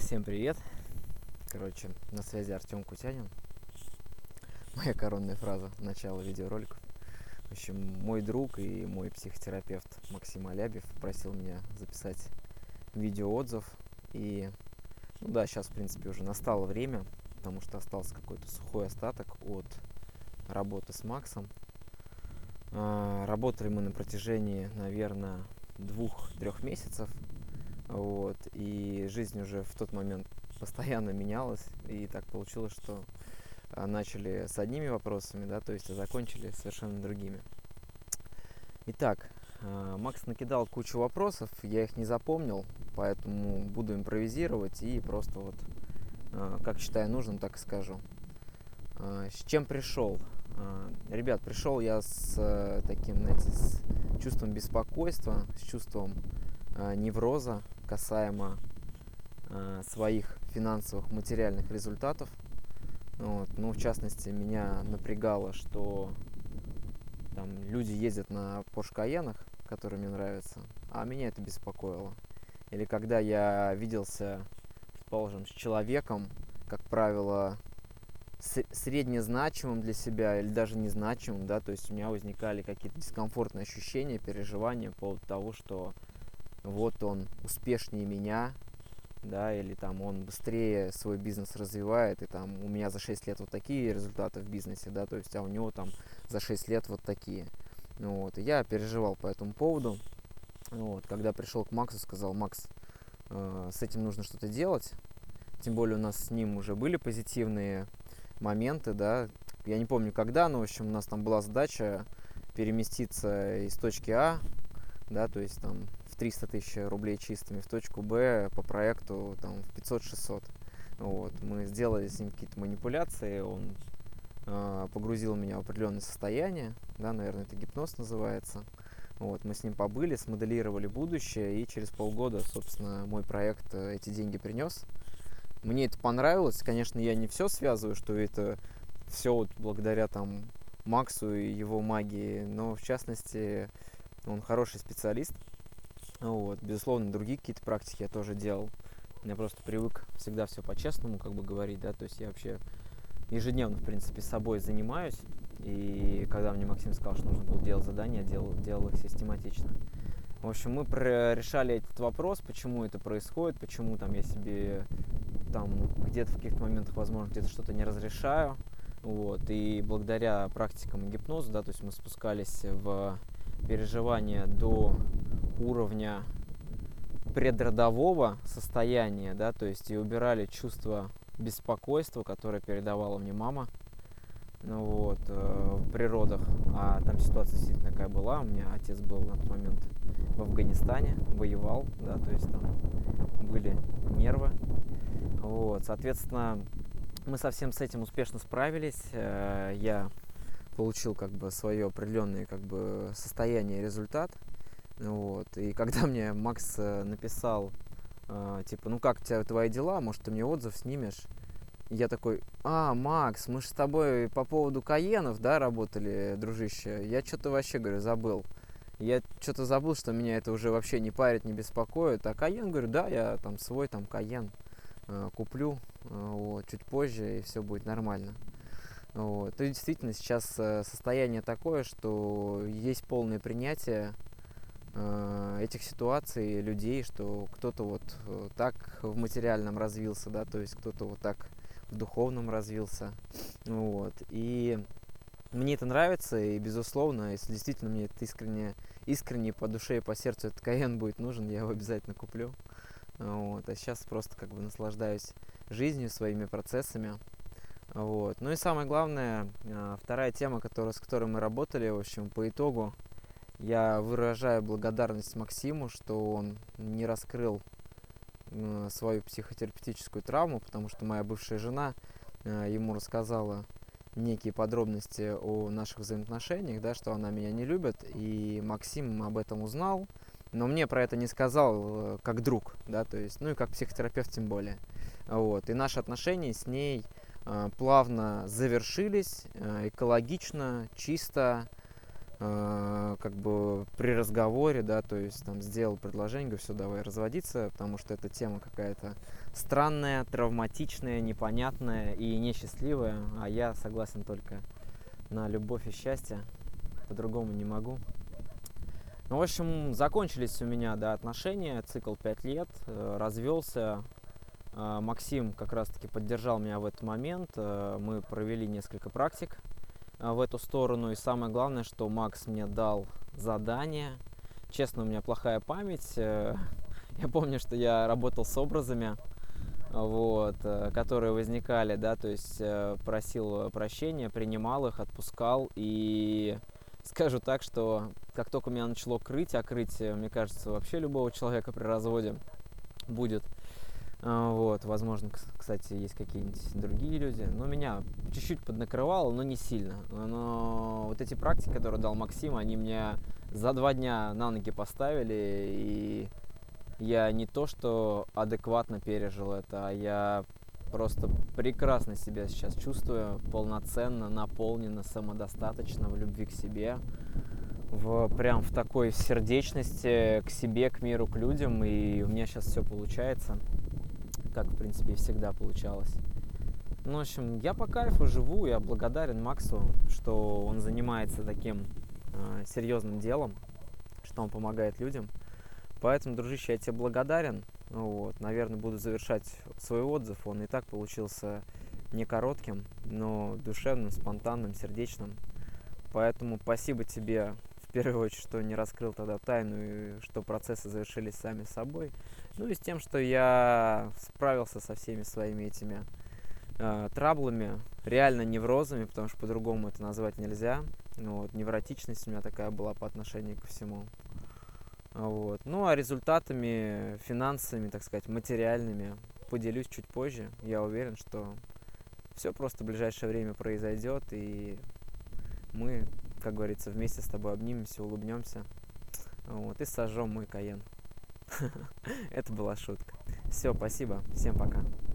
Всем привет! Короче, на связи Артем Кутянин. Моя коронная фраза начала видеороликов. В общем, мой друг и мой психотерапевт Максим Алябьев просил меня записать видеоотзыв. И, сейчас, в принципе, уже настало время, потому что остался какой-то сухой остаток от работы с Максом. Работали мы на протяжении, наверное, 2-3 месяцев. И жизнь уже в тот момент постоянно менялась, и так получилось, что начали с одними вопросами, то есть закончили совершенно другими. Итак, Макс накидал кучу вопросов, я их не запомнил, поэтому буду импровизировать и просто как считаю нужным, так и скажу. С чем пришел? Ребят, пришел я с таким, с чувством беспокойства, с чувством невроза касаемо своих финансовых, материальных результатов. В частности, меня напрягало, что там люди ездят на Porsche Cayenne, которые мне нравятся, а меня это беспокоило. Или когда я виделся, предположим, с человеком, как правило, среднезначимым для себя или даже незначимым, то есть у меня возникали какие-то дискомфортные ощущения, переживания по поводу того, что вот он успешнее меня, или там он быстрее свой бизнес развивает, и там у меня за 6 лет вот такие результаты в бизнесе, то есть, а у него там за 6 лет вот такие. И я переживал по этому поводу. Когда пришел к Максу, сказал: Макс, с этим нужно что-то делать, тем более у нас с ним уже были позитивные моменты, я не помню когда, но в общем у нас там была задача переместиться из точки А, то есть там в 300 тысяч рублей чистыми в точку Б по проекту там в 500-600. Мы сделали с ним какие-то манипуляции, он погрузил меня в определенное состояние, наверное, это гипноз называется. Мы с ним побыли, смоделировали будущее, и через полгода, собственно, мой проект эти деньги принес. Мне это понравилось, конечно, я не все связываю, что это все благодаря там Максу и его магии, но в частности он хороший специалист. Безусловно, другие какие-то практики я тоже делал. Я просто привык всегда все по-честному говорить, то есть я вообще ежедневно, в принципе, с собой занимаюсь. И когда мне Максим сказал, что нужно было делать задания, я делал их систематично. В общем, мы решали этот вопрос, почему это происходит, почему там я себе там где-то в каких-то моментах, возможно, где-то что-то не разрешаю. И благодаря практикам гипноза, то есть мы спускались в переживания до уровня предродового состояния, то есть и убирали чувство беспокойства, которое передавала мне мама, при родах. А там ситуация действительно такая была. У меня отец был на тот момент в Афганистане, воевал, то есть там были нервы. Соответственно, мы совсем с этим успешно справились. Я получил свое определенное состояние, результат. И когда мне Макс написал, как у тебя твои дела, может, ты мне отзыв снимешь? Я такой: Макс, мы же с тобой по поводу Каенов, работали, дружище. Я что-то вообще, говорю, забыл. Я что-то забыл, что меня это уже вообще не парит, не беспокоит. А Каен, говорю, я там свой там Каен куплю чуть позже, и все будет нормально. И действительно сейчас состояние такое, что есть полное принятие этих ситуаций, людей, что кто-то так в материальном развился, то есть кто-то так в духовном развился. И мне это нравится, и безусловно, если действительно мне это искренне по душе и по сердцу этот Каен будет нужен, я его обязательно куплю. А сейчас просто наслаждаюсь жизнью, своими процессами. И самое главное, вторая тема, с которой мы работали, в общем, по итогу, я выражаю благодарность Максиму, что он не раскрыл свою психотерапевтическую травму, потому что моя бывшая жена ему рассказала некие подробности о наших взаимоотношениях, что она меня не любит, и Максим об этом узнал, но мне про это не сказал как друг, то есть, и как психотерапевт тем более. И наши отношения с ней плавно завершились, экологично, чисто, как бы при разговоре, да, то есть там сделал предложение, говорю, все, давай разводиться, потому что эта тема какая-то странная, травматичная, непонятная и несчастливая, а я согласен только на любовь и счастье, по-другому не могу. Ну, в общем, закончились у меня, да, отношения, цикл 5 лет, развелся. Максим как раз-таки поддержал меня в этот момент, мы провели несколько практик в эту сторону, и самое главное, что Макс мне дал задание. Честно, у меня плохая память, я помню, что я работал с образами, вот, которые возникали, да, то есть просил прощения, принимал их, отпускал, и скажу так, что как только меня начало крыть, а крыть, мне кажется, вообще любого человека при разводе будет. Вот, возможно, кстати, есть какие-нибудь другие люди, но меня чуть-чуть поднакрывало, но не сильно. Но вот эти практики, которые дал Максим, они меня за 2 дня на ноги поставили, и я не то что адекватно пережил это, а я просто прекрасно себя сейчас чувствую, полноценно, наполненно, самодостаточно, в любви к себе, прям в такой сердечности к себе, к миру, к людям, и у меня сейчас все получается, как, в принципе, и всегда получалось. Ну, в общем, я по кайфу живу, я благодарен Максу, что он занимается таким серьезным делом, что он помогает людям. Поэтому, дружище, я тебе благодарен. Вот, наверное, буду завершать свой отзыв. Он и так получился не коротким, но душевным, спонтанным, сердечным. Поэтому спасибо тебе, в первую очередь, что не раскрыл тогда тайну, и что процессы завершились сами собой. Ну и с тем, что я справился со всеми своими этими траблами, реально неврозами, потому что по-другому это назвать нельзя. Вот, невротичность у меня такая была по отношению ко всему. Вот. Ну, а результатами, финансовыми, так сказать, материальными поделюсь чуть позже. Я уверен, что все просто в ближайшее время произойдет, и мы, как говорится, вместе с тобой обнимемся, улыбнемся, вот, и сожжем мой Кайен. Это была шутка. Все, спасибо, всем пока.